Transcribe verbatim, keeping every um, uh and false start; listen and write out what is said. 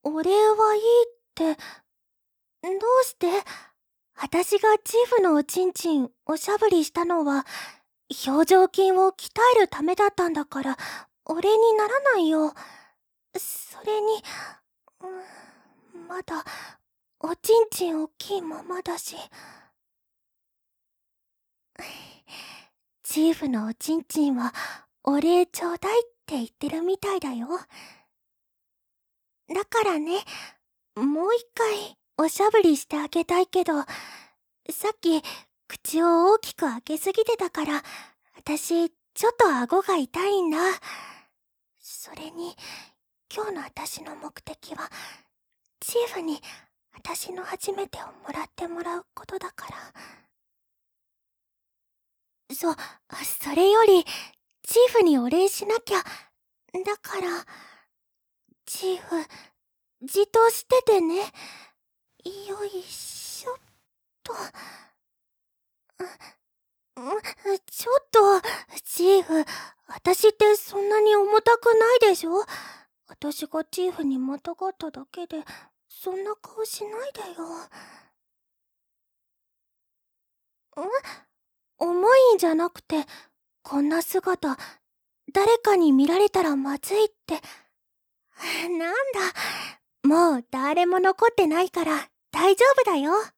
お礼はいいって、どうして？私がチーフのおちんちんおしゃぶりしたのは、表情筋を鍛えるためだったんだから、お礼にならないよ。それに、うん、まだ、おちんちん大きいままだし。チーフのおちんちんは、お礼ちょうだいって言ってるみたいだよ。だからね、もう一回おしゃぶりしてあげたいけど、さっき口を大きく開けすぎてたから、私ちょっと顎が痛いんだ。それに、今日の私の目的は、チーフに私の初めてをもらってもらうことだから。そ、それより、チーフにお礼しなきゃ。だから、チーフ、じっとしててね。よいしょっと。ちょっと、チーフ、私ってそんなに重たくないでしょ？私がチーフにまたがっただけで、そんな顔しないでよ。ん？重いんじゃなくて、こんな姿、誰かに見られたらまずいって。なんだ、もう誰も残ってないから大丈夫だよ。